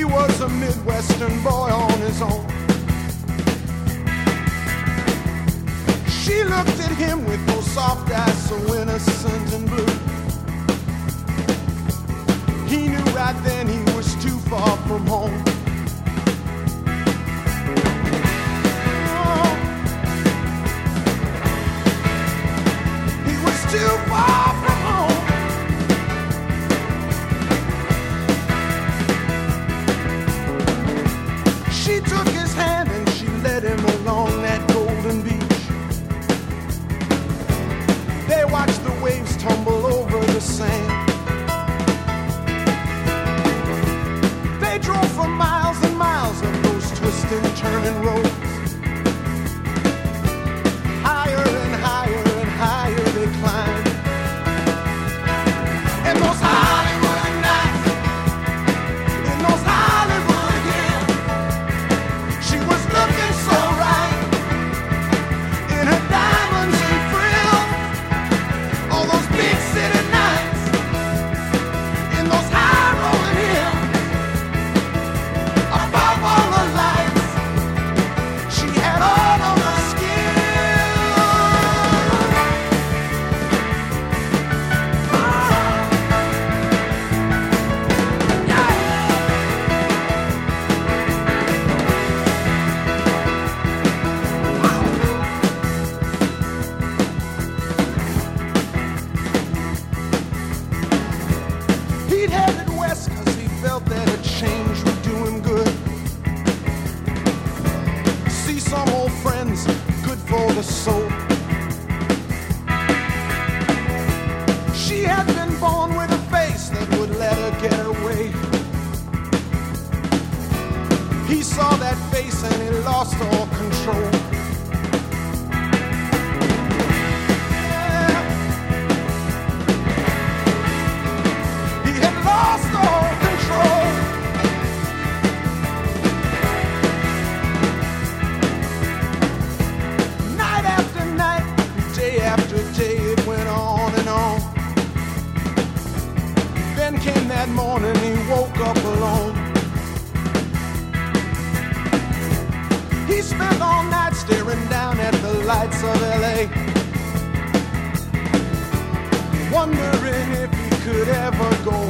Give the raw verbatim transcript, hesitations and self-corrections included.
He was a Midwestern boy on his own. She looked at him with those soft eyes so innocent and blue. He knew right then he was too far from home. Oh. He was too far from home. She took his hand and she led him along that golden beach. They watched the waves tumble over the sand. They drove for miles and miles of those twisting, turning roads. Higher and higher and higher they climbed. And those Hollywood nights, in those Hollywood hills, she was looking so right in her diamonds and frills. All those big city nights, in those high rolling hills, above all the lights, she had all of the He'd headed west cause he felt that a change would do him good. See some old friends, good for the soul. She had been born with a face that would let her get away. He saw that face and he lost all control. He had lost all control. Night after night, day after day, it went on and on. Then came that morning, he woke up alone. He spent all night staring down at the lights of L A, wondering if he could ever go